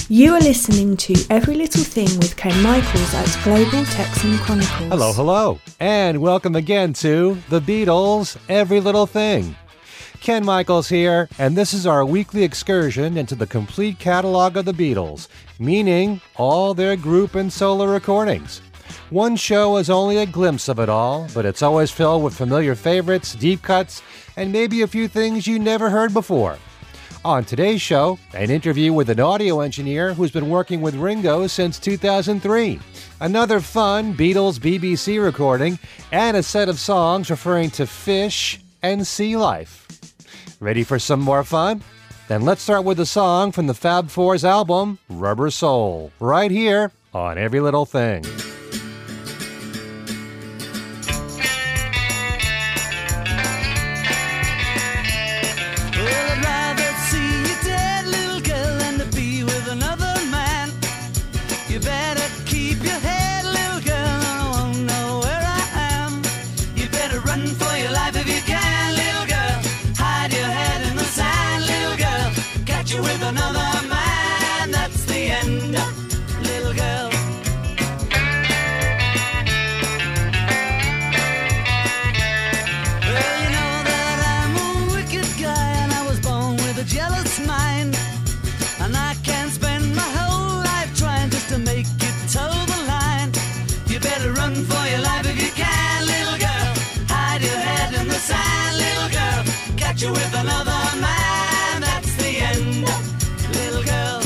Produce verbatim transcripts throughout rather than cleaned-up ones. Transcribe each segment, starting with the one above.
You are listening to Every Little Thing with Ken Michaels at Global Texan Chronicles. Hello, hello, and welcome again to The Beatles, Every Little Thing. Ken Michaels here, and this is our weekly excursion into the complete catalog of the Beatles, meaning all their group and solo recordings. One show is only a glimpse of it all, but it's always filled with familiar favorites, deep cuts, and maybe a few things you never heard before. On today's show, an interview with an audio engineer who's been working with Ringo since two thousand three, another fun Beatles B B C recording, and a set of songs referring to fish and sea life. Ready for some more fun? Then let's start with a song from the Fab Four's album, Rubber Soul, right here on Every Little Thing. With another man, that's the end, little girl. Well, you know that I'm a wicked guy, and I was born with a jealous mind, and I can't spend my whole life trying just to make it toe the line. You better run for your life if you can, little girl. Hide your head in the sand, little girl. Catch you with another man, that's the end, little girl.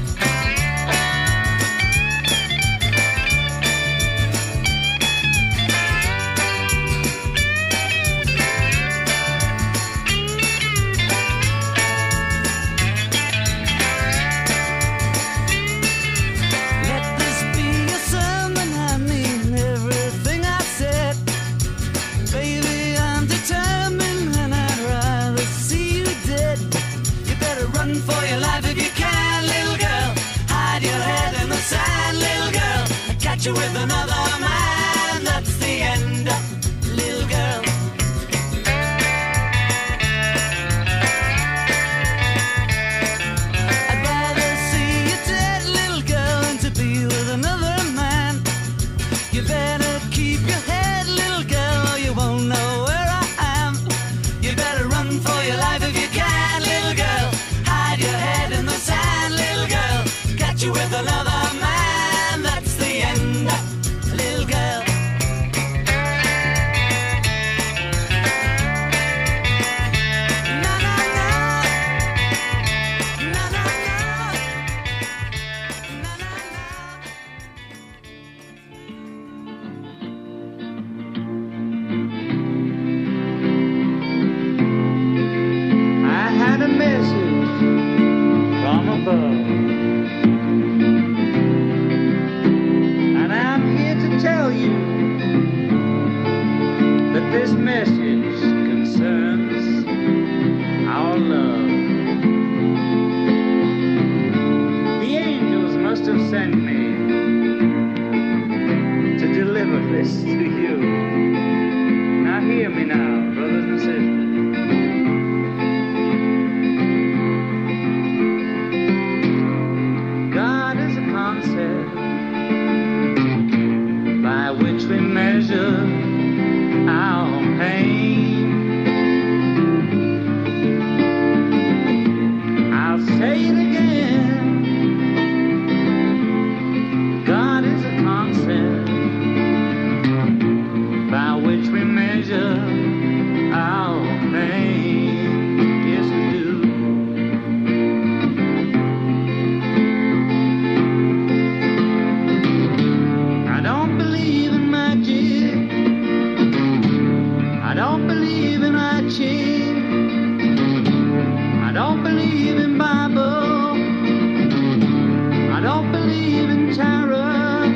Let this be a sermon, I mean everything I said. Baby, I'm determined and I'd rather see you dead. You better run for your life if you can, little girl. Hide your head in the sand, little girl. Catch you with another man, that's the end, little girl. I'd rather see you dead, little girl, than to be with another man. You better keep your head, little girl, or you won't know where I am. You better run for your life if you can, little girl. Hide your head in the sand, little girl. Catch you with another man, that's the end, little girl. Na na na, na na na, na na na. I had a message from above, and I'm here to tell you that this message concerns our love. The angels must have sent me to deliver this to you. Now hear me now, brothers and sisters. God is a concept by which we measure our pain. I'll say it again. God is a concept by which we measure our pain. Yes, we do. I don't believe in magic. I don't believe in I Ching. I don't believe in Bible. I don't believe in tarot.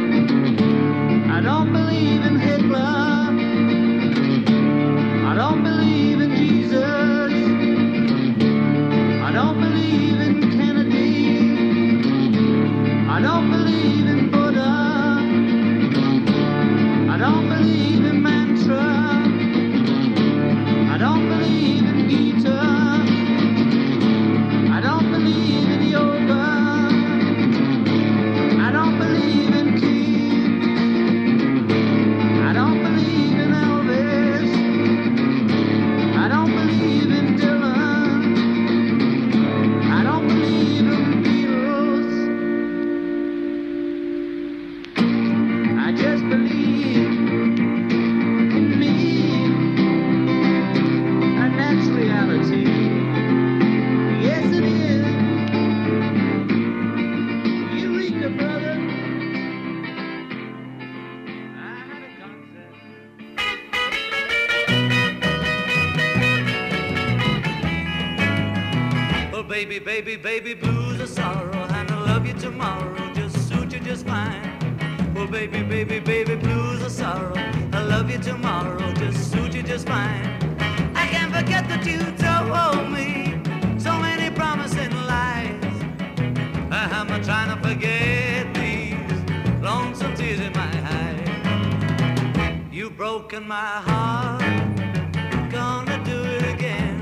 I don't believe in Hitler. I don't believe in Jesus. I don't believe in Kennedy. I don't believe in Buddha. I don't believe in mantra. I don't believe in Gita. I don't believe in yoga. baby, baby, blues are sorrow, and I love you tomorrow, just suit you just fine. Well, baby, baby, baby, blues are sorrow, I love you tomorrow, just suit you just fine. I can't forget that you told me so many promising lies. I'm trying to forget these lonesome tears in my eyes. You've broken my heart, gonna do it again.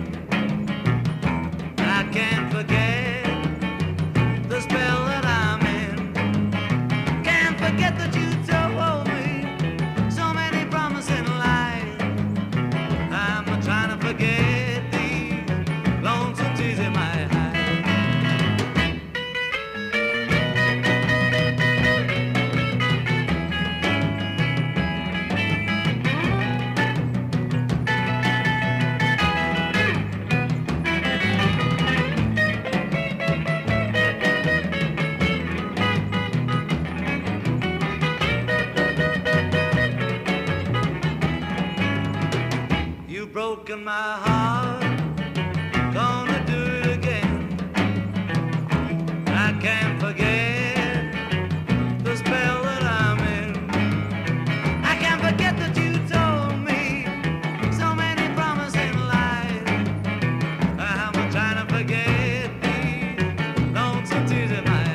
I can't forget the spell that I'm in. Can't forget that you told me so many promising lies. I'm trying to forget these lonesome tears in my eyes. Broken my heart, gonna do it again. I can't forget the spell that I'm in. I can't forget that you told me so many promising lies. I'm trying to forget these lonesome tears in my eyes.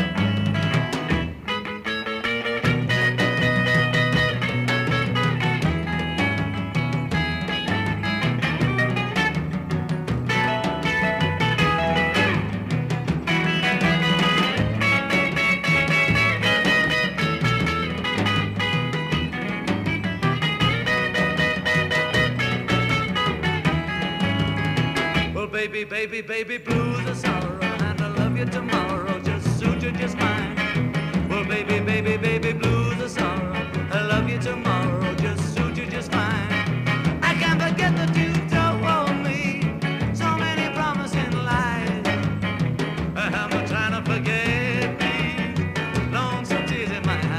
Baby, baby, baby, blues are sorrow, and I love you tomorrow, just suit you just fine. Well, baby, baby, baby, blues are sorrow, I love you tomorrow, just suit you just fine. I can't forget that you told me so many promising lies. I'm trying to forget these lonesome tears in my eyes.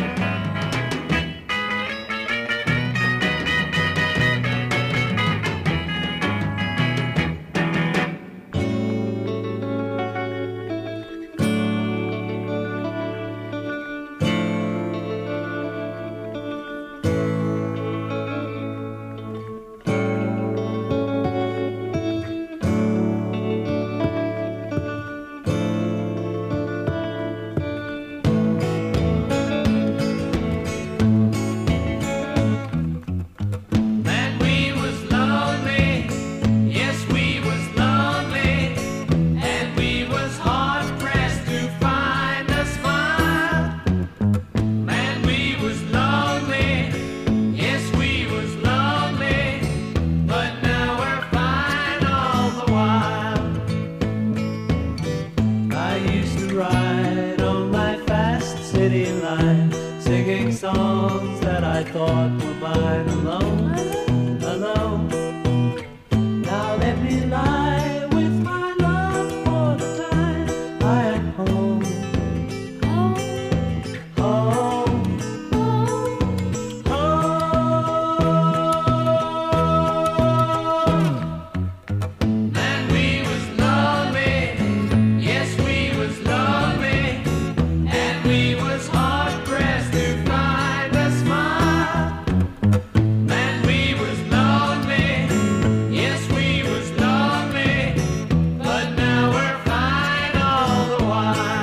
Songs that I thought were mine alone, alone. Now let me lie with my love for the time I am home, home, home, home. And we was lonely, yes we was lonely, and we was hard pressed to find a smile. Man, we was lonely, yes we was lonely, but now we're fine all the while.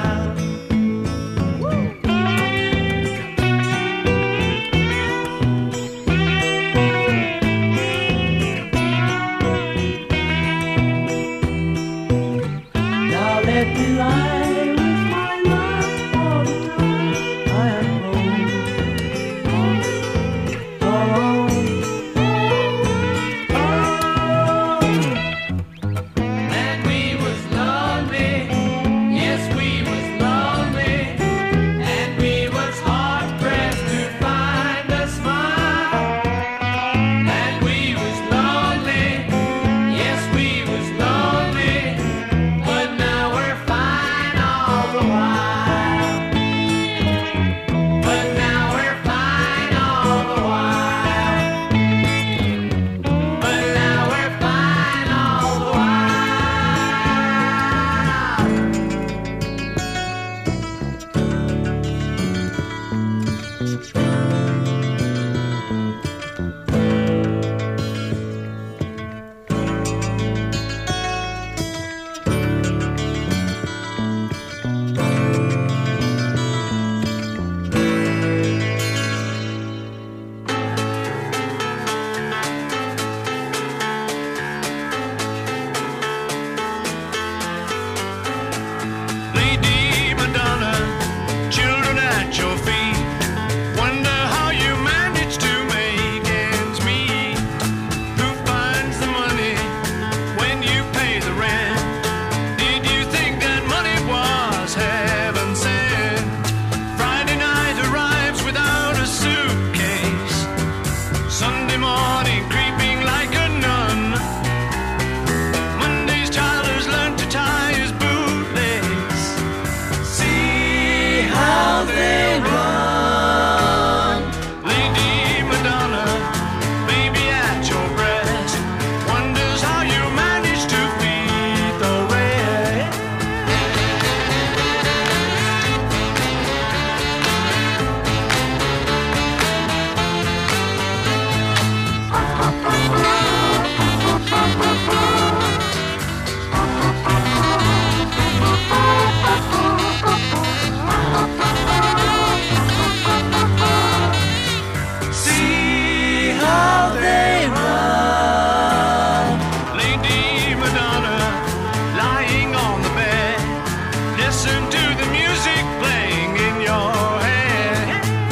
music playing in your head.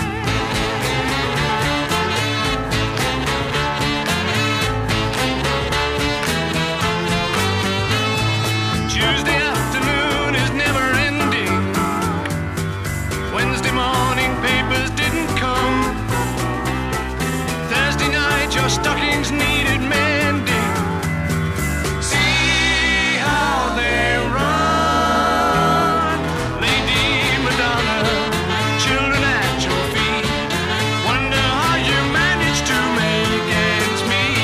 Tuesday afternoon is never ending. Wednesday morning papers didn't come. Thursday night your stockings needed mending. See how they run, Lady Madonna, children at your feet. Wonder how you managed to make ends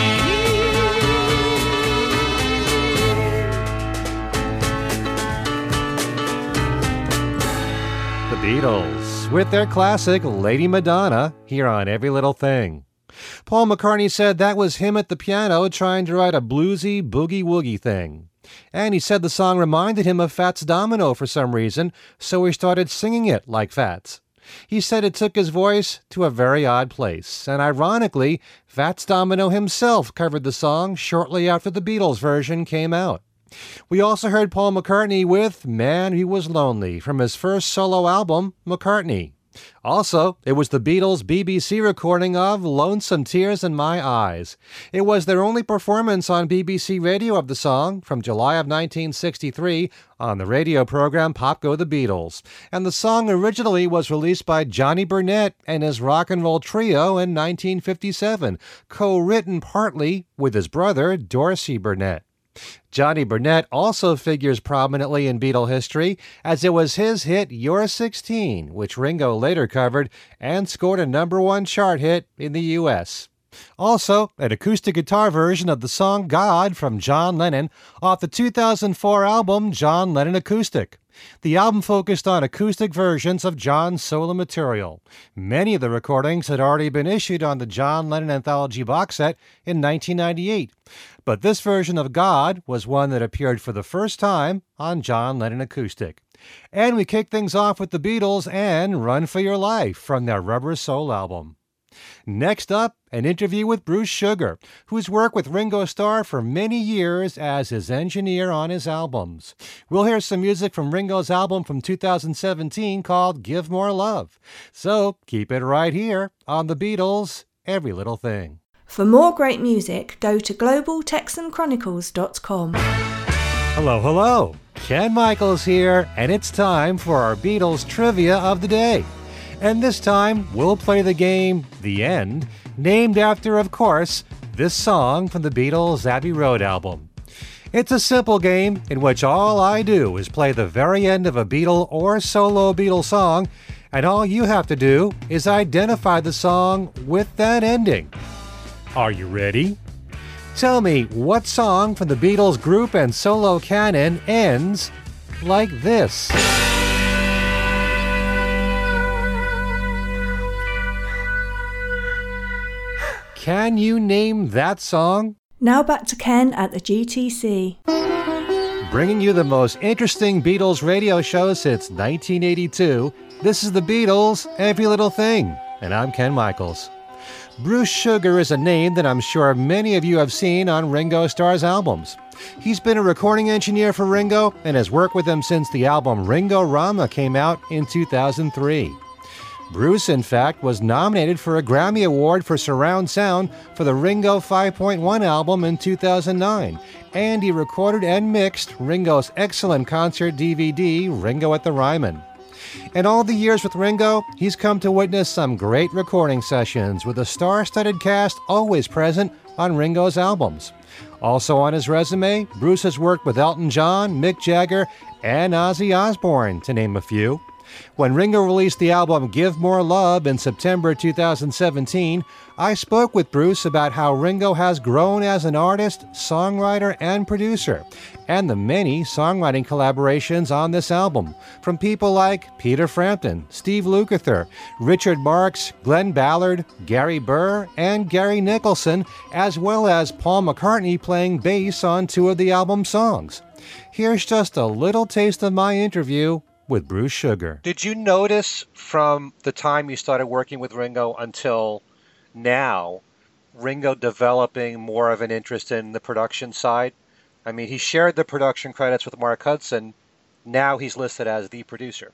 meet. The Beatles, with their classic Lady Madonna, here on Every Little Thing. Paul McCartney said that was him at the piano trying to write a bluesy boogie-woogie thing. And he said the song reminded him of Fats Domino for some reason, so he started singing it like Fats. He said it took his voice to a very odd place, and ironically, Fats Domino himself covered the song shortly after the Beatles version came out. We also heard Paul McCartney with Man He Was Lonely from his first solo album, McCartney. Also, it was the Beatles' B B C recording of Lonesome Tears in My Eyes. It was their only performance on B B C radio of the song from July of nineteen sixty-three on the radio program Pop Go the Beatles. And the song originally was released by Johnny Burnett and his rock and roll trio in nineteen fifty-seven, co-written partly with his brother Dorsey Burnett. Johnny Burnett also figures prominently in Beatle history, as it was his hit You're sixteen, which Ringo later covered and scored a number one chart hit in the U S. Also, an acoustic guitar version of the song God from John Lennon off the two thousand four album John Lennon Acoustic. The album focused on acoustic versions of John's solo material. Many of the recordings had already been issued on the John Lennon Anthology box set in nineteen ninety-eight, but this version of God was one that appeared for the first time on John Lennon Acoustic. And we kick things off with the Beatles and Run for Your Life from their Rubber Soul album. Next up, an interview with Bruce Sugar, who's worked with Ringo Starr for many years as his engineer on his albums. We'll hear some music from Ringo's album from two thousand seventeen called Give More Love. So keep it right here on The Beatles, Every Little Thing. For more great music, go to global texan chronicles dot com. Hello, hello. Ken Michaels here, and it's time for our Beatles trivia of the day. And this time, we'll play the game The End, named after, of course, this song from the Beatles' Abbey Road album. It's a simple game in which all I do is play the very end of a Beatle or solo Beatle song, and all you have to do is identify the song with that ending. Are you ready? Tell me what song from the Beatles group and solo canon ends like this. Can you name that song? Now back to Ken at the G T C. Bringing you the most interesting Beatles radio show since nineteen eighty-two, this is the Beatles, Every Little Thing, and I'm Ken Michaels. Bruce Sugar is a name that I'm sure many of you have seen on Ringo Starr's albums. He's been a recording engineer for Ringo and has worked with him since the album Ringo-Rama came out in two thousand three. Bruce, in fact, was nominated for a Grammy Award for surround sound for the Ringo five point one album in two thousand nine, and he recorded and mixed Ringo's excellent concert D V D, Ringo at the Ryman. In all the years with Ringo, he's come to witness some great recording sessions with a star-studded cast always present on Ringo's albums. Also on his resume, Bruce has worked with Elton John, Mick Jagger, and Ozzy Osbourne, to name a few. When Ringo released the album Give More Love in September two thousand seventeen, I spoke with Bruce about how Ringo has grown as an artist, songwriter, and producer, and the many songwriting collaborations on this album, from people like Peter Frampton, Steve Lukather, Richard Marx, Glenn Ballard, Gary Burr, and Gary Nicholson, as well as Paul McCartney playing bass on two of the album's songs. Here's just a little taste of my interview with Bruce Sugar. Did you notice from the time you started working with Ringo until now, Ringo developing more of an interest in the production side? I mean, he shared the production credits with Mark Hudson. Now he's listed as the producer.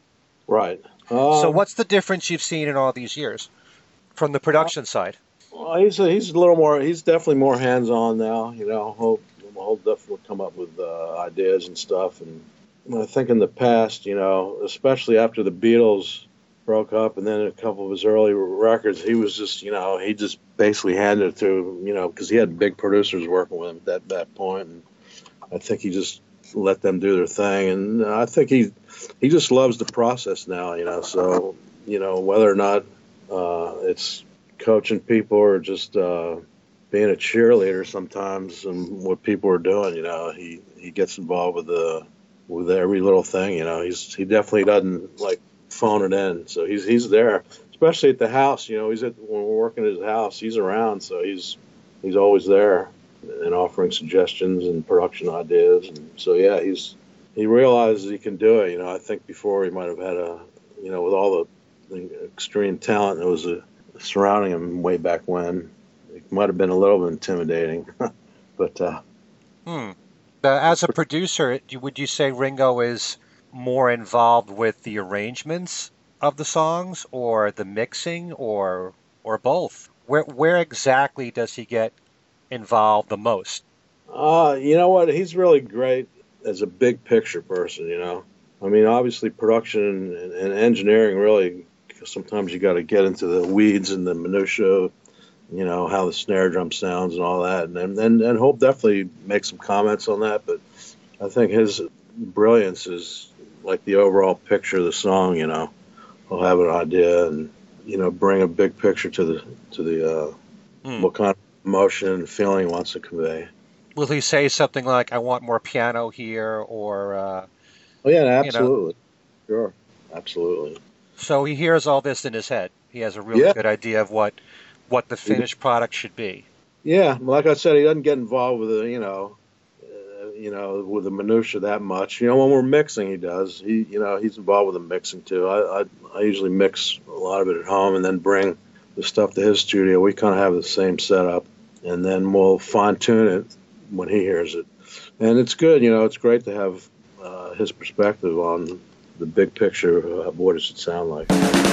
Right. Um, So what's the difference you've seen in all these years from the production side? Well, he's a, he's a little more. He's definitely more hands on now. You know, he'll, he'll definitely come up with uh, ideas and stuff. And I think in the past, you know, especially after the Beatles broke up, and then a couple of his early records, he was just, you know, he just basically handed it to, you know, because he had big producers working with him at that point, and I think he just let them do their thing. And I think he he just loves the process now, you know. So, you know, whether or not uh, it's coaching people or just uh, being a cheerleader sometimes and what people are doing, you know, he, he gets involved with the with every little thing, you know. He's he definitely doesn't like phone it in. So he's he's there, especially at the house. You know, he's at when we're working at his house, he's around, so he's he's always there and offering suggestions and production ideas. And so yeah, he's he realizes he can do it. You know, I think before he might have had a, you know, with all the, the extreme talent that was a, surrounding him way back when, it might have been a little bit intimidating. but uh, Hmm. Uh, as a producer, would you say Ringo is more involved with the arrangements of the songs, or the mixing, or or both? Where where exactly does he get involved the most? uh, you know what? He's really great as a big picture person. You know, I mean, obviously production and, and engineering really. Sometimes you got to get into the weeds and the minutia, you know, how the snare drum sounds and all that. And and and Hope definitely makes some comments on that. But I think his brilliance is like the overall picture of the song. You know, he'll have an idea and, you know, bring a big picture to the to the uh, Hmm. what kind of emotion and feeling he wants to convey. Will he say something like, "I want more piano here," or uh, Oh yeah, you know? absolutely, sure, absolutely. So he hears all this in his head. He has a really Yeah. good idea of what what the finished product should be. Yeah, like I said, he doesn't get involved with the, you know, uh, you know, with the minutia that much. You know, when we're mixing, he does. He, you know, he's involved with the mixing too. I, I, I usually mix a lot of it at home and then bring the stuff to his studio. We kind of have the same setup, and then we'll fine tune it when he hears it. And it's good, you know. It's great to have uh, his perspective on the big picture of what it should sound like.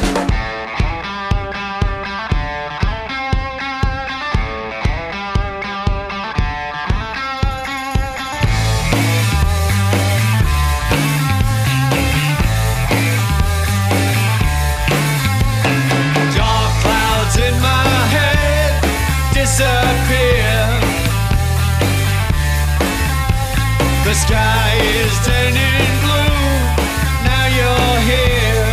Dark clouds in my head disappear. The sky is turning blue. Now you're here.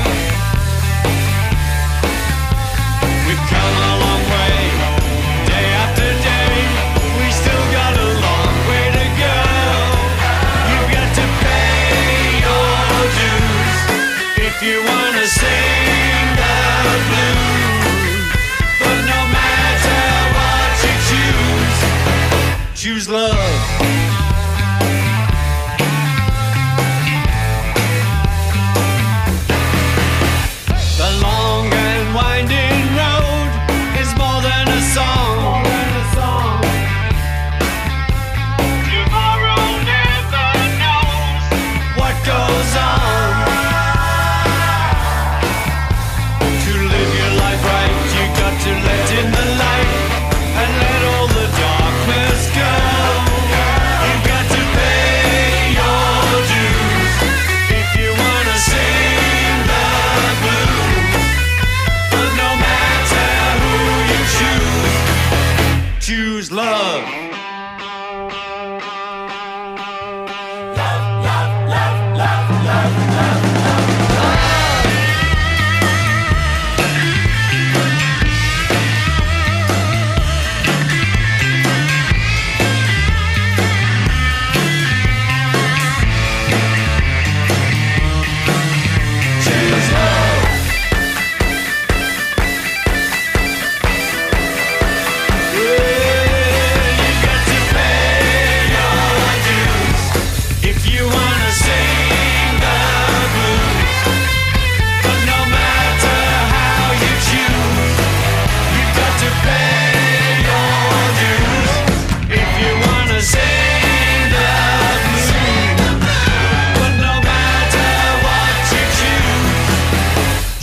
We've come a long way, day after day. We still got a long way to go. You've got to pay your dues if you wanna sing the blues. But no matter what you choose, choose love. The long and winding road is more than a song. Tomorrow never knows what goes on. To live your life right, you got to let in the light and let all the darkness go.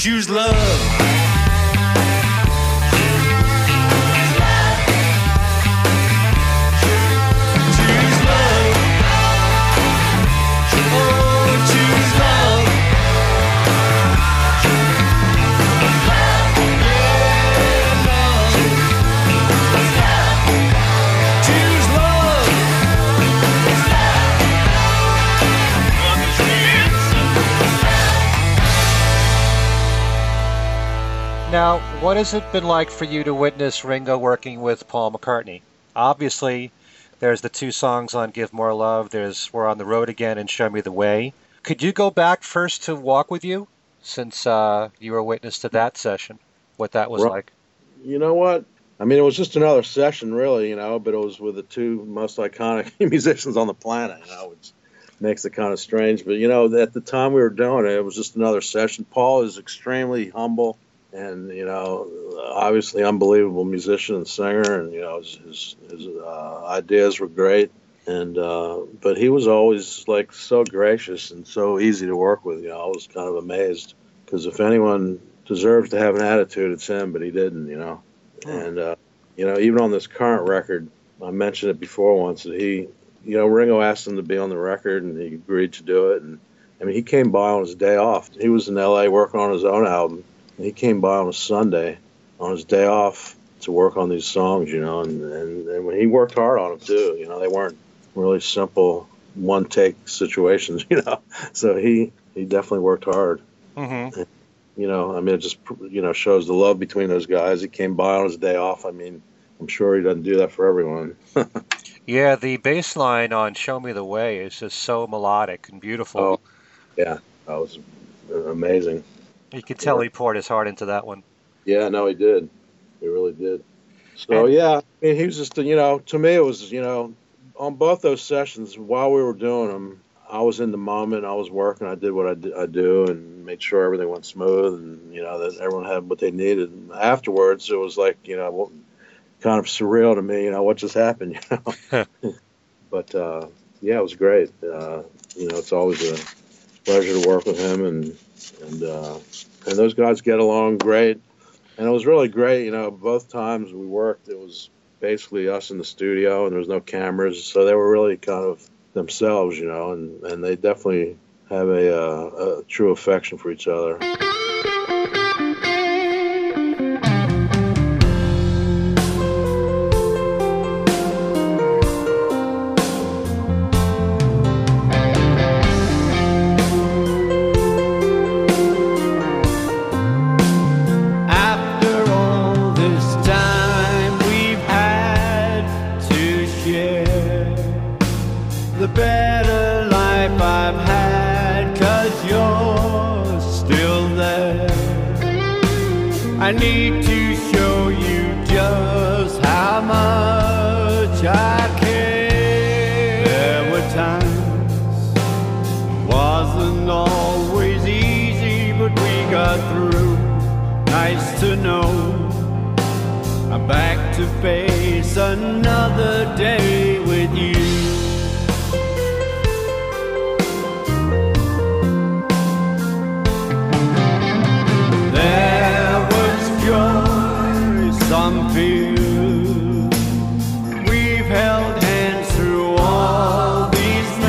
choose love. Now, what has it been like for you to witness Ringo working with Paul McCartney? Obviously, there's the two songs on Give More Love, there's We're on the Road Again and Show Me the Way. Could you go back first to Walk With You, since uh, you were witness to that session, what that was Well, like? You know what? I mean, it was just another session, really, you know, but it was with the two most iconic musicians on the planet, you know, which makes it kind of strange. But, you know, at the time we were doing it, it was just another session. Paul is extremely humble. And, you know, obviously unbelievable musician and singer, and, you know, his, his, his uh, ideas were great. And, uh, but he was always, like, so gracious and so easy to work with. You know, I was kind of amazed, because if anyone deserves to have an attitude, it's him, but he didn't, you know. And, uh, you know, even on this current record, I mentioned it before once, that he, you know, Ringo asked him to be on the record, and he agreed to do it. And, I mean, he came by on his day off. He was in L A working on his own album. He came by on a Sunday, on his day off, to work on these songs, you know, and, and, and when he worked hard on them, too. You know, they weren't really simple one-take situations, you know. So he, he definitely worked hard. Mm-hmm. And, you know, I mean, it just, you know, shows the love between those guys. He came by on his day off. I mean, I'm sure he doesn't do that for everyone. Yeah, the bass line on Show Me the Way is just so melodic and beautiful. Oh, yeah, that was amazing. You can tell he poured his heart into that one. Yeah, no, he did. He really did. So, yeah, I mean, he was just, you know, to me it was, you know, on both those sessions, while we were doing them, I was in the moment. I was working. I did what I, d- I do and made sure everything went smooth, and, you know, that everyone had what they needed. And afterwards, it was like, you know, kind of surreal to me, you know, what just happened, you know. But, uh, yeah, it was great. Uh, you know, it's always a pleasure to work with him, and, and, uh, and those guys get along great. And it was really great, you know, both times we worked, it was basically us in the studio, and there was no cameras, so they were really kind of themselves, you know, and, and they definitely have a, uh, a true affection for each other. I need to show you just how much I care. There were times, wasn't always easy, but we got through. Nice to know I'm back to face another day with you. Some fear. We've held hands through all these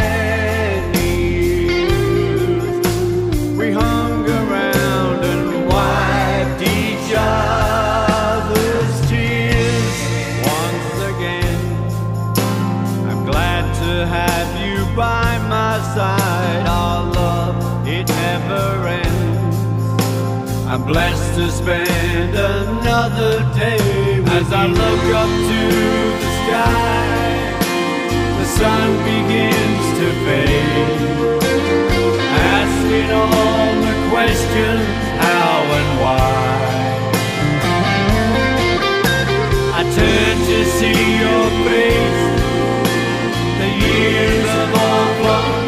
many years. We hung around and wiped each other's tears. Once again, I'm glad to have you by my side. Our love, it never ends. I'm blessed to spend another day with as you. I look up to the sky, the sun begins to fade, asking all the questions, how and why. I turn to see your face, the years have all flown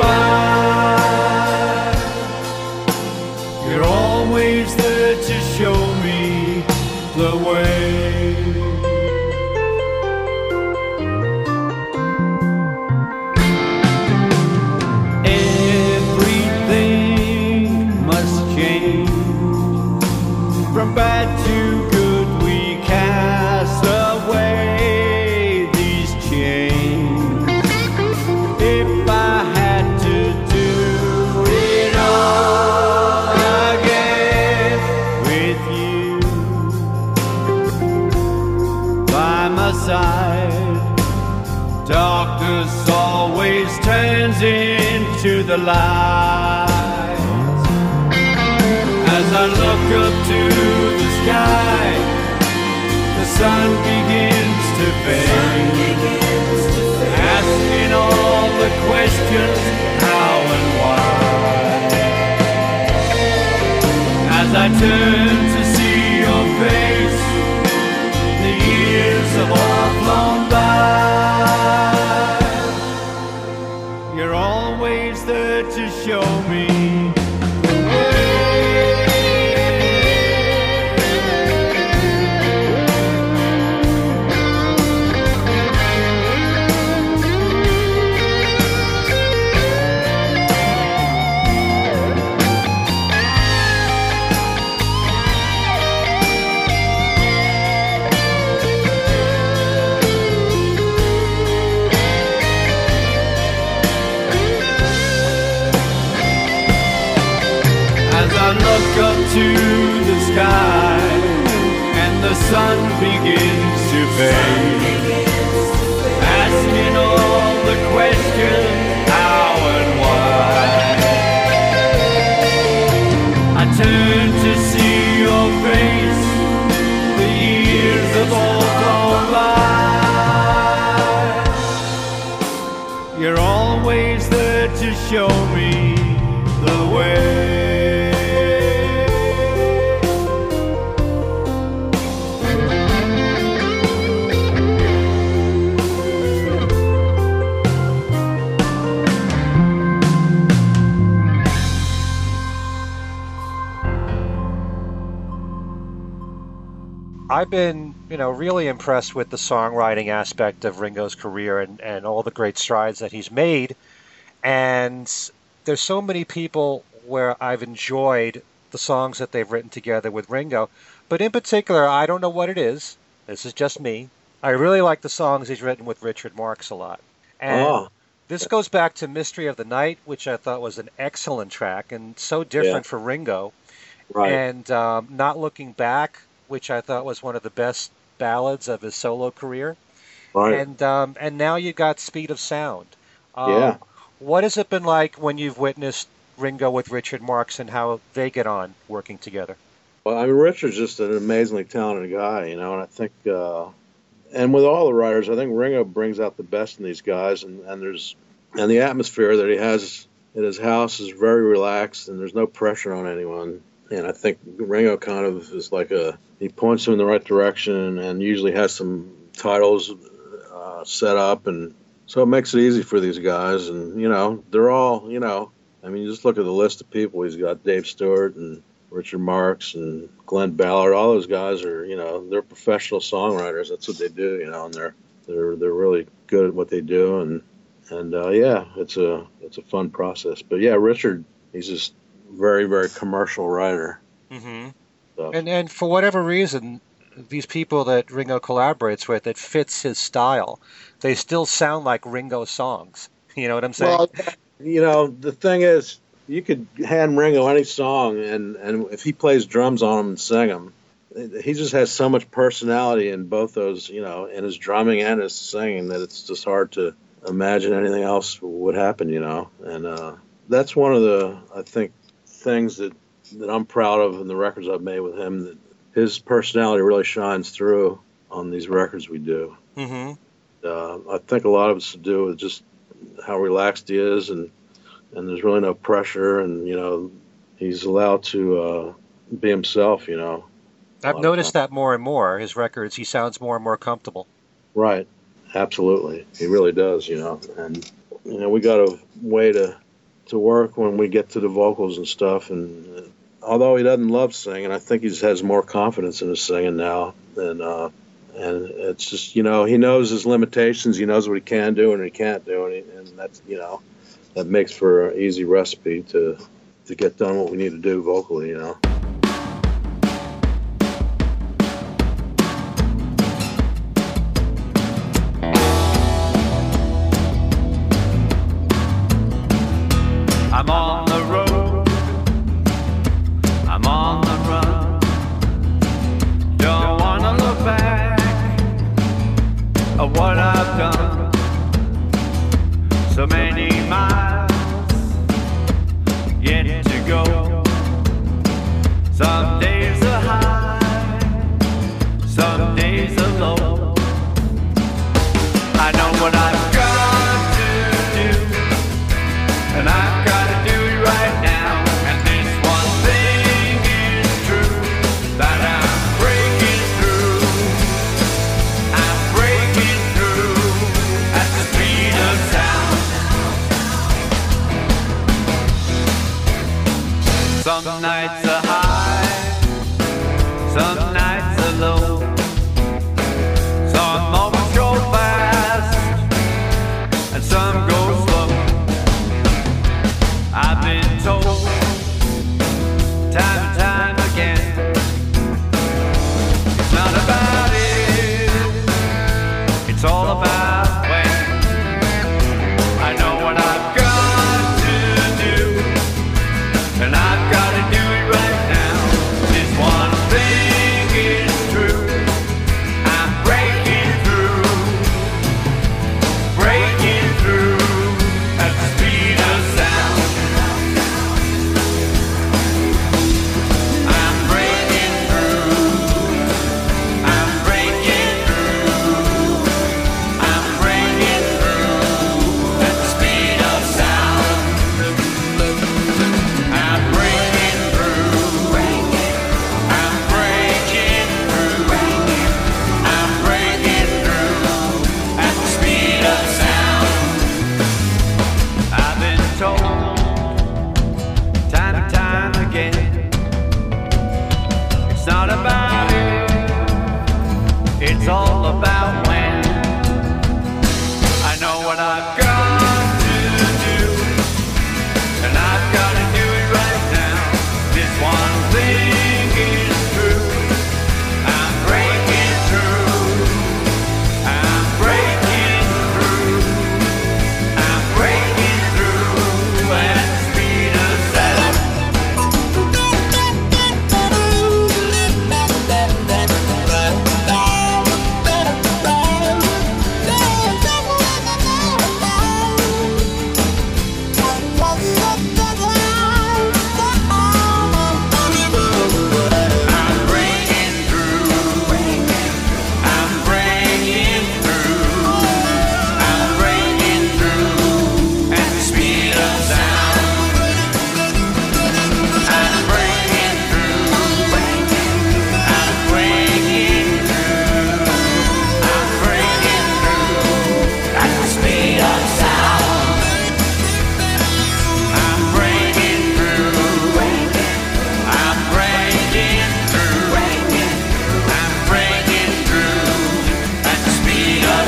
by. You're always there to show me the way. Everything must change From bad to good we cast away these chains. If I had to do it all again with you by my side, darkness always turns into the light. As I look up to the sky, the sun begins to fade, asking all the questions, how and why. As I turn to see your face, the years have all flown by. You're always there to show me the way. As I look up to the sky and the sun begins to fade, asking all the questions, how and why. I turn to see your face, the years have all gone by. You're always there to show me the way. I've been, you know, really impressed with the songwriting aspect of Ringo's career and, and all the great strides that he's made. And there's so many people where I've enjoyed the songs that they've written together with Ringo. But in particular, I don't know what it is. This is just me. I really like the songs he's written with Richard Marx a lot. And Oh, this goes back to Mystery of the Night, which I thought was an excellent track and so different Yeah. for Ringo. right. And um, Not Looking Back, which I thought was one of the best ballads of his solo career. right. And um, and now you got Speed of Sound. Um, Yeah. What has it been like when you've witnessed Ringo with Richard Marx and how they get on working together? Well, I mean, Richard's just an amazingly talented guy, you know, and I think, uh, and with all the writers, I think Ringo brings out the best in these guys, and, and there's, and the atmosphere that he has at his house is very relaxed, and there's no pressure on anyone. And I think Ringo kind of is like a, he points them in the right direction and usually has some titles uh, set up. And so it makes it easy for these guys. And, you know, they're all, you know, I mean, you just look at the list of people. He's got Dave Stewart and Richard Marx and Glenn Ballard. All those guys are, you know, they're professional songwriters. That's what they do, you know, and they're, they're, they're really good at what they do. And, and uh, yeah, it's a, it's a fun process. But yeah, Richard, he's just, very, very commercial writer. Mm-hmm. So, And and for whatever reason, these people that Ringo collaborates with, that fits his style, they still sound like Ringo songs. You know what I'm saying? well, you know, the thing is, you could hand Ringo any song, and, and if he plays drums on them and sing them, he just has so much personality in both those, you know, in his drumming and his singing, that it's just hard to imagine anything else would happen, you know. And uh, that's one of the, I think, things that, that I'm proud of in the records I've made with him, that his personality really shines through on these records we do. Mm-hmm. Uh, I think a lot of it's to do with just how relaxed he is, and and there's really no pressure, and, you know, he's allowed to uh, be himself, you know. I've noticed that more and more. His records, he sounds more and more comfortable. Right. Absolutely. He really does, you know. And, you know, we got a way to to work when we get to the vocals and stuff. And uh, although he doesn't love singing, I think he just has more confidence in his singing now. And, uh, and it's just, you know, he knows his limitations. He knows what he can do and what he can't do. And, he, and that's, you know, that makes for an easy recipe to, to get done what we need to do vocally, you know. on the road, I'm on the run. Don't wanna look back at what I've done. So many miles yet to go. Some days are high, some days are low. I know what I've got to do, and I've got to do it right now. And this one thing is true, that I'm breaking through. I'm breaking through at the speed of sound. Some nights are high, some nights are low. Some moments go fast, and some go slow. I've been told time and time again, it's not about if, it's all about when. I know what I've got to do, and I've got to do it right now. This one thing is true, I'm breaking through, breaking through at the speed of sound. I'm breaking through, I'm breaking through, I'm breaking through at the speed of sound. I'm breaking through, I'm breaking through, I'm breaking through at the speed of sound. I've been told time and time again, it's not about if, it's all about when. I know what I've got to do, and I've got to do it right now. This one thing is true, I'm breaking through, I'm breaking through, I'm breaking through at the speed of sound. I'm breaking through, I'm breaking through, I'm breaking through at the speed of sound. I'm breaking through, I'm breaking through, I'm breaking through at the speed of sound. I'm breaking through, I'm breaking through, I'm breaking through at the speed of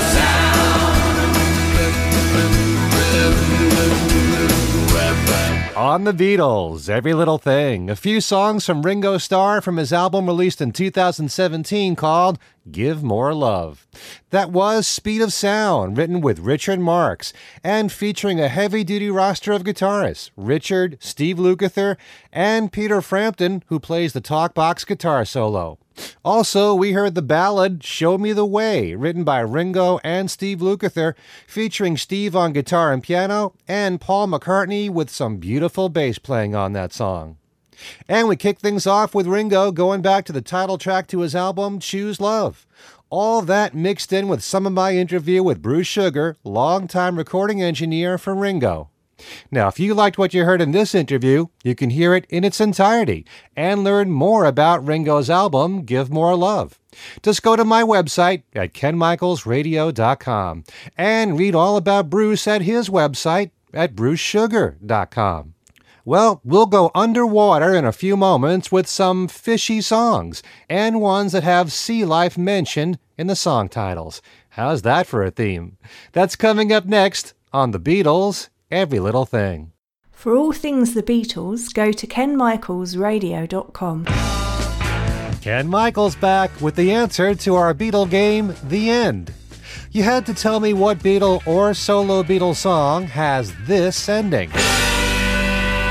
sound. On the Beatles, Every Little Thing, a few songs from Ringo Starr from his album released in two thousand seventeen called Give More Love. That was Speed of Sound, written with Richard Marx, and featuring a heavy-duty roster of guitarists, Richard, Steve Lukather, and Peter Frampton, who plays the talkbox guitar solo. Also, we heard the ballad Show Me the Way, written by Ringo and Steve Lukather, featuring Steve on guitar and piano, and Paul McCartney with some beautiful bass playing on that song. And we kick things off with Ringo going back to the title track to his album, Choose Love. All that mixed in with some of my interview with Bruce Sugar, longtime recording engineer for Ringo. Now, if you liked what you heard in this interview, you can hear it in its entirety and learn more about Ringo's album, Give More Love. Just go to my website at ken michaels radio dot com and read all about Bruce at his website at bruce sugar dot com. Well, we'll go underwater in a few moments with some fishy songs and ones that have sea life mentioned in the song titles. How's that for a theme? That's coming up next on The Beatles, Every Little Thing. For all things The Beatles, go to ken michaels radio dot com. Ken Michaels back with the answer to our Beatle game, The End. You had to tell me what Beatle or solo Beatle song has this ending.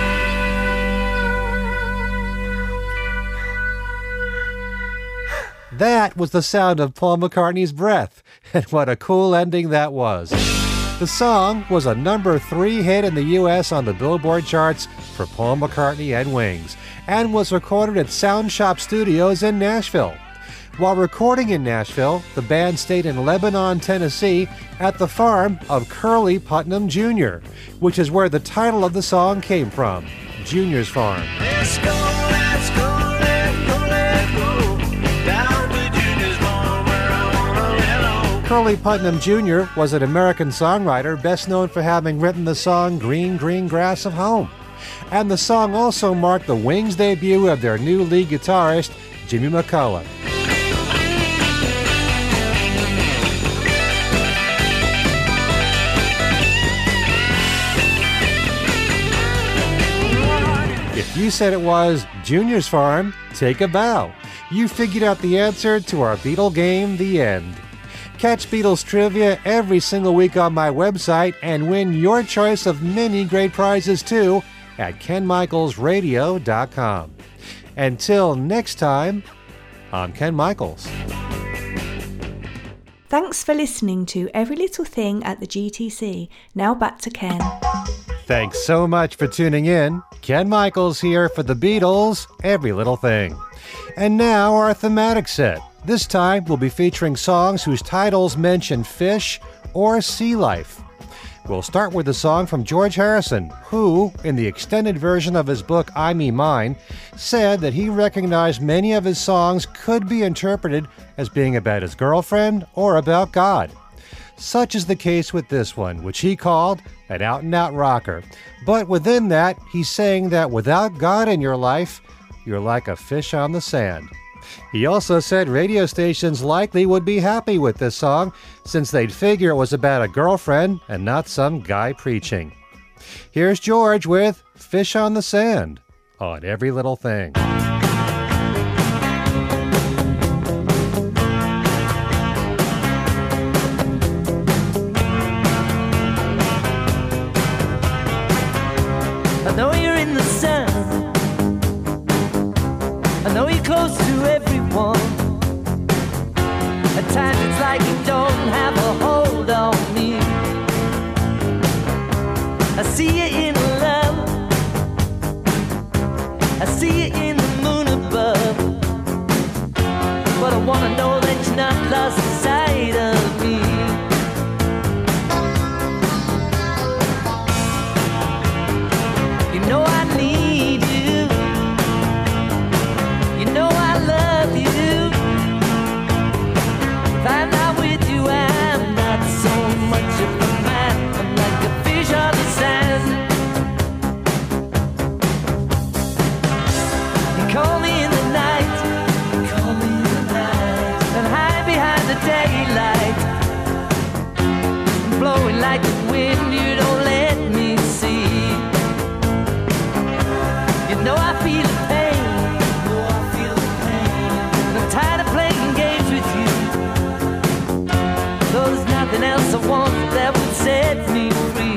That was the sound of Paul McCartney's breath, and what a cool ending that was. The song was a number three hit in the U S on the Billboard charts for Paul McCartney and Wings, and was recorded at Sound Shop Studios in Nashville. While recording in Nashville, the band stayed in Lebanon, Tennessee, at the farm of Curly Putnam Junior, which is where the title of the song came from, Junior's Farm. Let's go, let's go, let's go, let's go down to Junior's farm where I wanna let Curly Putnam Junior was an American songwriter best known for having written the song Green, Green Grass of Home. And the song also marked the Wings debut of their new lead guitarist, Jimmy McCullough. If you said it was Junior's Farm, take a bow. You figured out the answer to our Beatle game, The End. Catch Beatles trivia every single week on my website and win your choice of many great prizes too at ken michaels radio dot com. Until next time, I'm Ken Michaels. Thanks for listening to Every Little Thing at the G T C. Now back to Ken. Thanks so much for tuning in. Ken Michaels here for the Beatles, Every Little Thing. And now our thematic set. This time we'll be featuring songs whose titles mention fish or sea life. We'll start with a song from George Harrison, who, in the extended version of his book I Me Mine, said that he recognized many of his songs could be interpreted as being about his girlfriend or about God. Such is the case with this one, which he called an out-and-out rocker. But within that, he's saying that without God in your life, you're like a fish on the sand. He also said radio stations likely would be happy with this song, since they'd figure it was about a girlfriend and not some guy preaching. Here's George with Fish on the Sand on Every Little Thing. I know you're in the sun. I know you're close to everyone. At times it's like you don't have a hold on me. I see you in love. I see you in the moon above. But I wanna know that you're not lost sight of me. You know I need you. You know I love you. If I'm not with you, I'm not so much of a man. I'm like a fish on the sand. You call me in the night. You call me in the night. And hide behind the daylight. Blowing like the wind, you don't let me see. You know I feel the pain. You know I feel the pain. And I'm tired of playing games with you. Though there's nothing else I want that would set me free.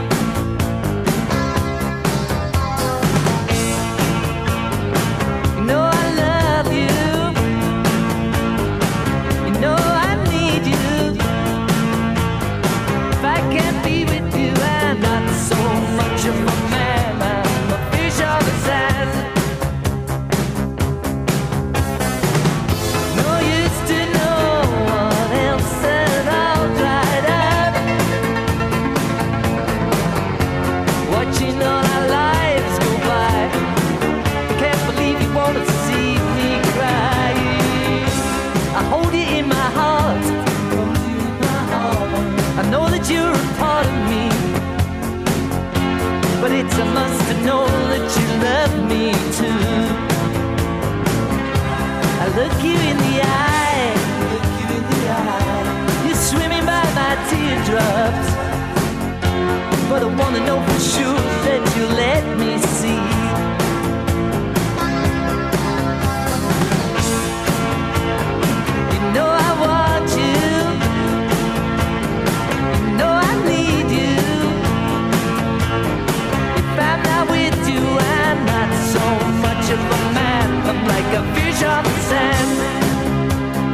You know I love you. You know I need you. If I can't be with you, I'm not so much of a man. I'm a fish on the sand. No use to no one else, and all dried up. Watching all our lives go by. Can't believe you wanna see me cry. I hold you in my heart. I know that you're a part of me. But it's a must to know that you love me too. I look you in the eye. Look you in the eye. You're swimming by my teardrops. But I wanna know for sure that you let me see. You know I want you. You know I need you. If I'm not with you, I'm not so much of a man. I'm like a fish on the sand.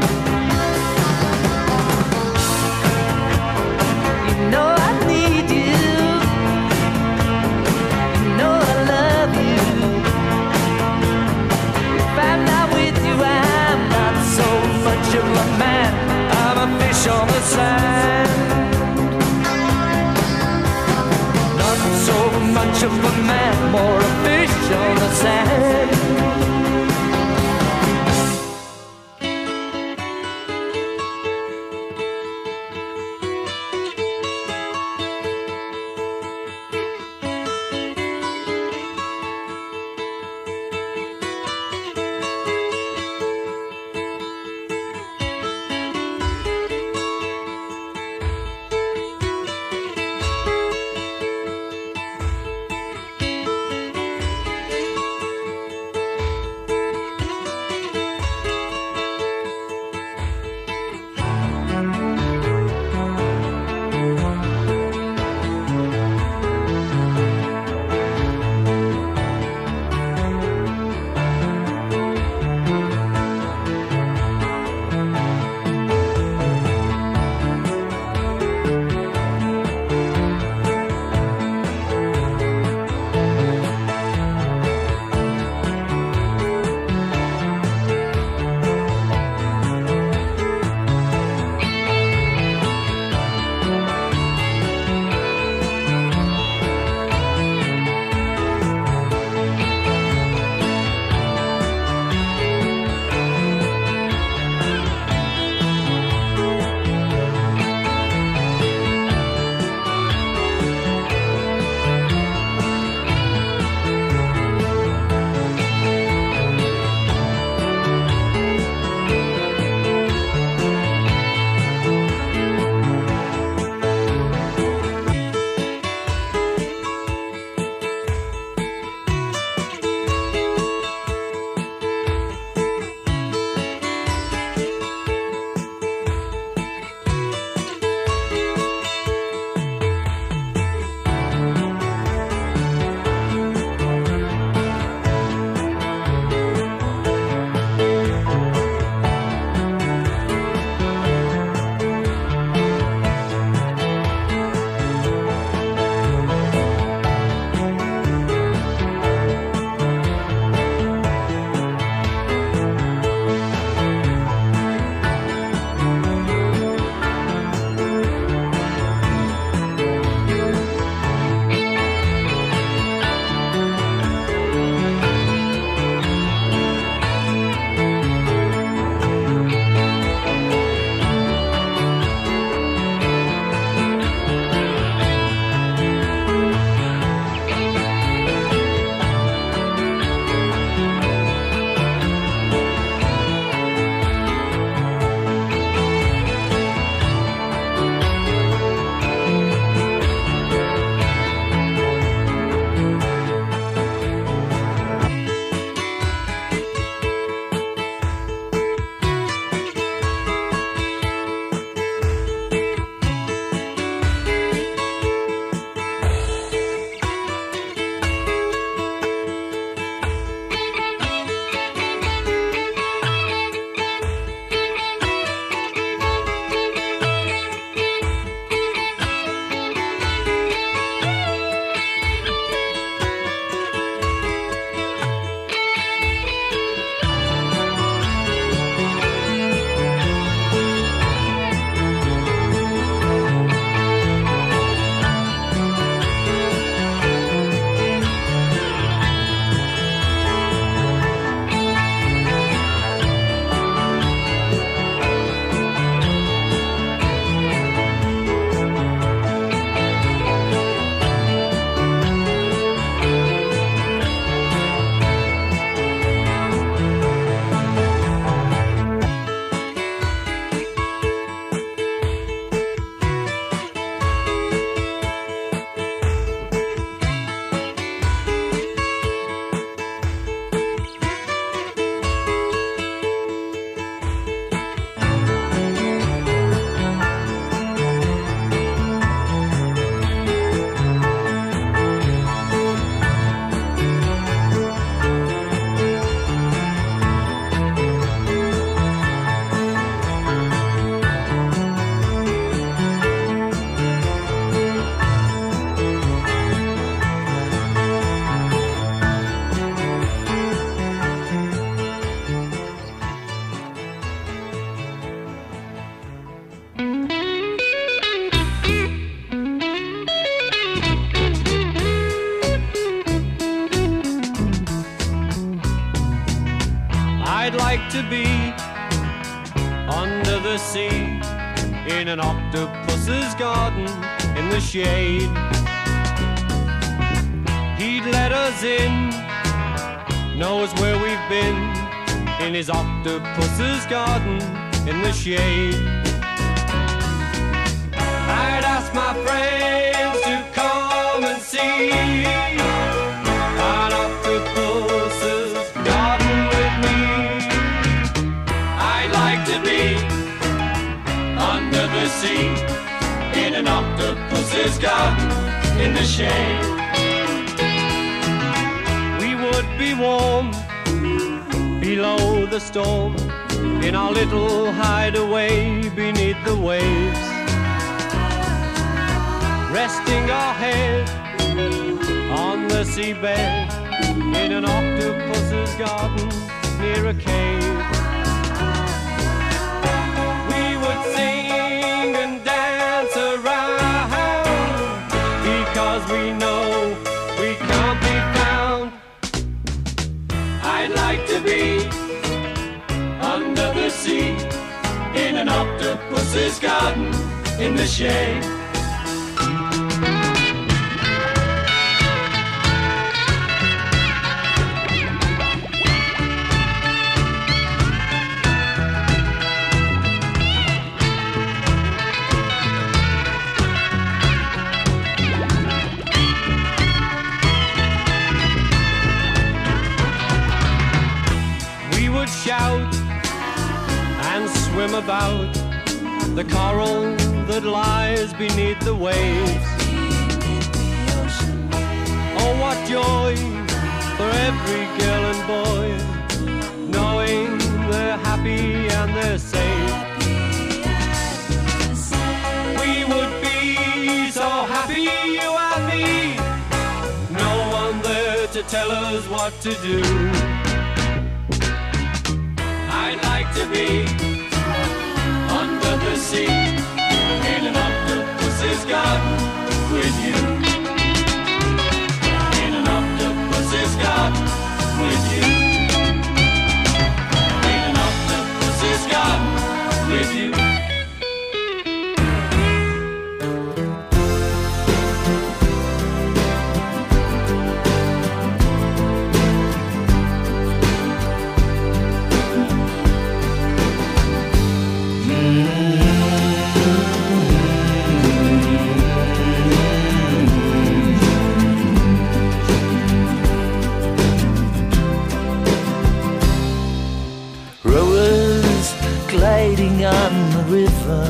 I'd like to be under the sea in an octopus's garden in the shade. He'd let us in, knows where we've been, in his octopus's garden in the shade. I'd ask my friends to come and see an octopus's garden with me. I'd like to be under the sea in an octopus's garden in the shade. We would be warm below the storm in our little hideaway beneath the waves, resting our head on the seabed in an octopus's garden near a cave. We would sing and dance around because we know we can't be found. I'd like to be under the sea in an octopus's garden in the shade. Shout and swim about the coral that lies beneath the waves. Oh, what joy for every girl and boy, knowing they're happy and they're safe. We would be so happy, you and me, no one there to tell us what to do. I'd like to be under the sea in an octopus's garden with you. In an octopus's garden with you. In an octopus's garden with you. On the river,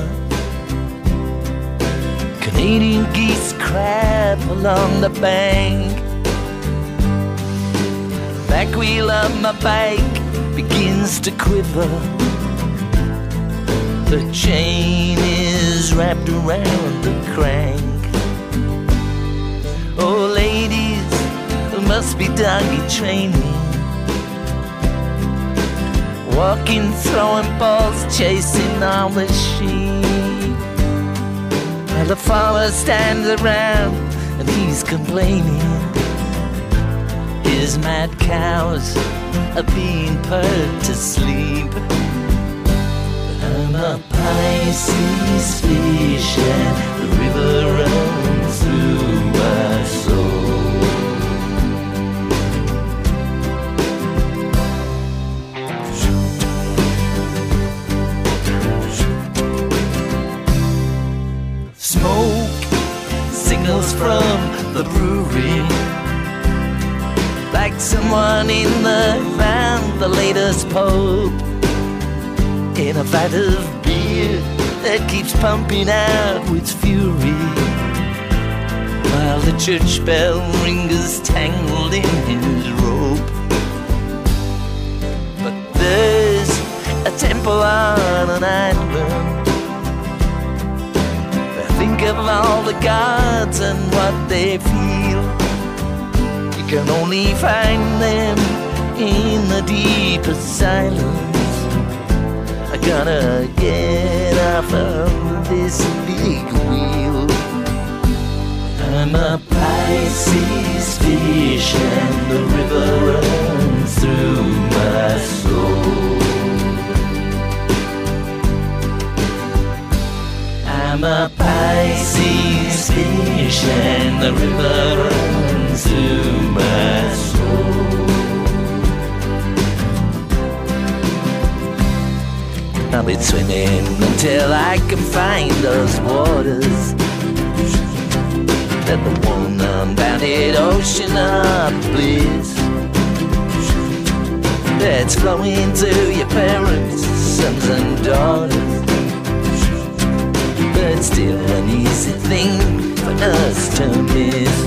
Canadian geese crab along the bank. Back wheel of my bike begins to quiver. The chain is wrapped around the crank. Oh, ladies, there must be doggy training. Walking, throwing balls, chasing all the sheep. While the farmer stands around and he's complaining. His mad cows are being put to sleep. I'm a Pisces fish and the river runs through my soul. Signals from the brewery, like someone in the found the latest pope in a vat of beer that keeps pumping out with fury, while the church bell ringers tangled in his rope. But there's a temple on an island. Think of all the gods and what they feel. You can only find them in the deepest silence. I gotta get off of this big wheel. I'm a Pisces fish and the river runs through my soul. I'm a Pisces fish and the river runs through my soul. I'll be swimming until I can find those waters, that the one unbounded ocean of bliss that's flowing to your parents, sons and daughters, but still an easy thing for us to miss.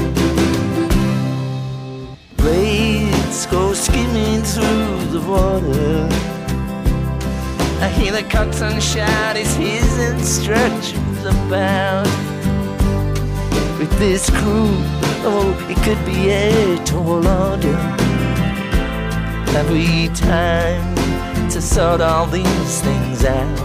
Blades go skimming through the water, I hear the coxswain shout his, his instructions about. With this crew, oh, it could be a tall order. Have we time to sort all these things out?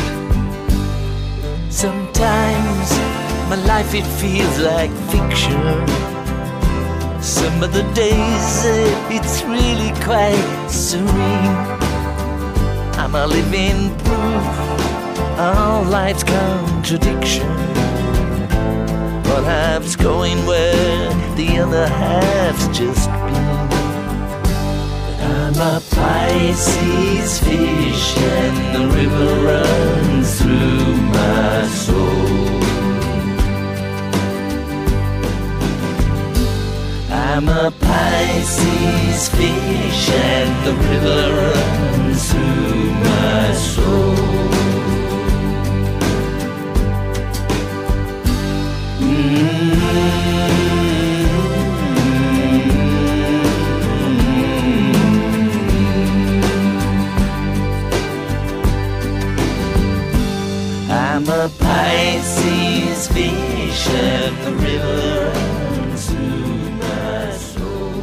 Sometimes my life, it feels like fiction. Some of the days, uh, it's really quite serene. I'm a living proof of life's contradiction. One half's going where the other half's just been. But I'm a Pisces fish and the river runs through my soul. I'm a Pisces fish and the river runs through my soul. Mm-hmm. I'm a Pisces fish and the river runs through my soul.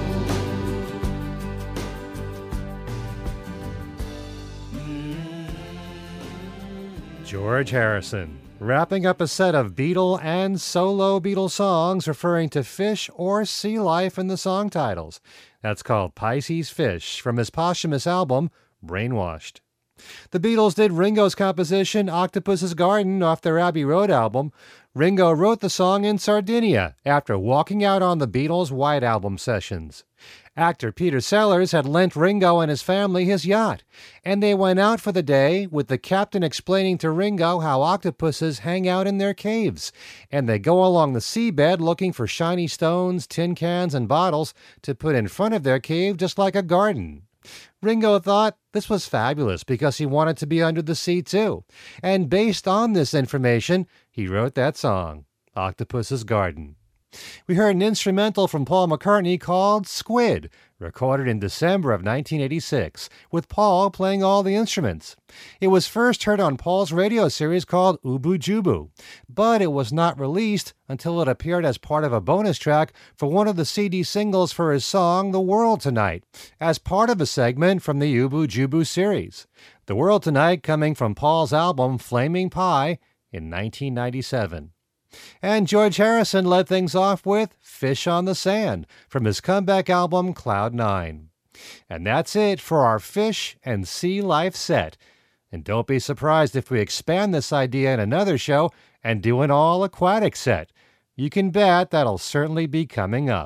George Harrison, wrapping up a set of Beatle and solo Beatle songs referring to fish or sea life in the song titles. That's called Pisces Fish from his posthumous album, Brainwashed. The Beatles did Ringo's composition, Octopus's Garden, off their Abbey Road album. Ringo wrote the song in Sardinia after walking out on the Beatles' White Album sessions. Actor Peter Sellers had lent Ringo and his family his yacht, and they went out for the day with the captain explaining to Ringo how octopuses hang out in their caves, and they go along the seabed looking for shiny stones, tin cans, and bottles to put in front of their cave just like a garden. Ringo thought this was fabulous because he wanted to be under the sea too, and based on this information, he wrote that song, Octopus's Garden. We heard an instrumental from Paul McCartney called Squid, recorded in December of nineteen eighty-six, with Paul playing all the instruments. It was first heard on Paul's radio series called Ubu Jubu, but it was not released until it appeared as part of a bonus track for one of the C D singles for his song The World Tonight, as part of a segment from the Ubu Jubu series. The World Tonight coming from Paul's album Flaming Pie in nineteen ninety-seven. And George Harrison led things off with Fish on the Sand from his comeback album Cloud Nine. And that's it for our fish and sea life set. And don't be surprised if we expand this idea in another show and do an all-aquatic set. You can bet that'll certainly be coming up.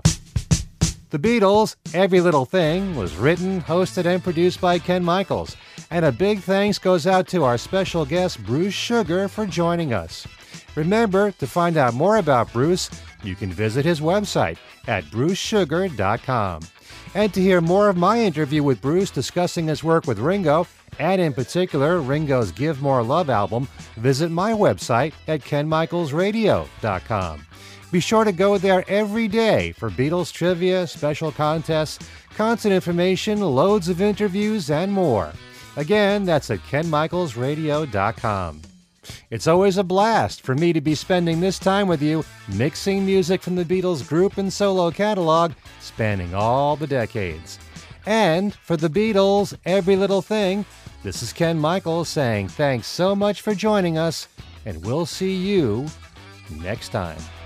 The Beatles' Every Little Thing was written, hosted, and produced by Ken Michaels. And a big thanks goes out to our special guest Bruce Sugar for joining us. Remember, to find out more about Bruce, you can visit his website at bruce sugar dot com. And to hear more of my interview with Bruce discussing his work with Ringo, and in particular Ringo's Give More Love album, visit my website at ken michaels radio dot com. Be sure to go there every day for Beatles trivia, special contests, constant information, loads of interviews, and more. Again, that's at ken michaels radio dot com. It's always a blast for me to be spending this time with you, mixing music from the Beatles group and solo catalog spanning all the decades. And for the Beatles' Every Little Thing, this is Ken Michaels saying thanks so much for joining us, and we'll see you next time.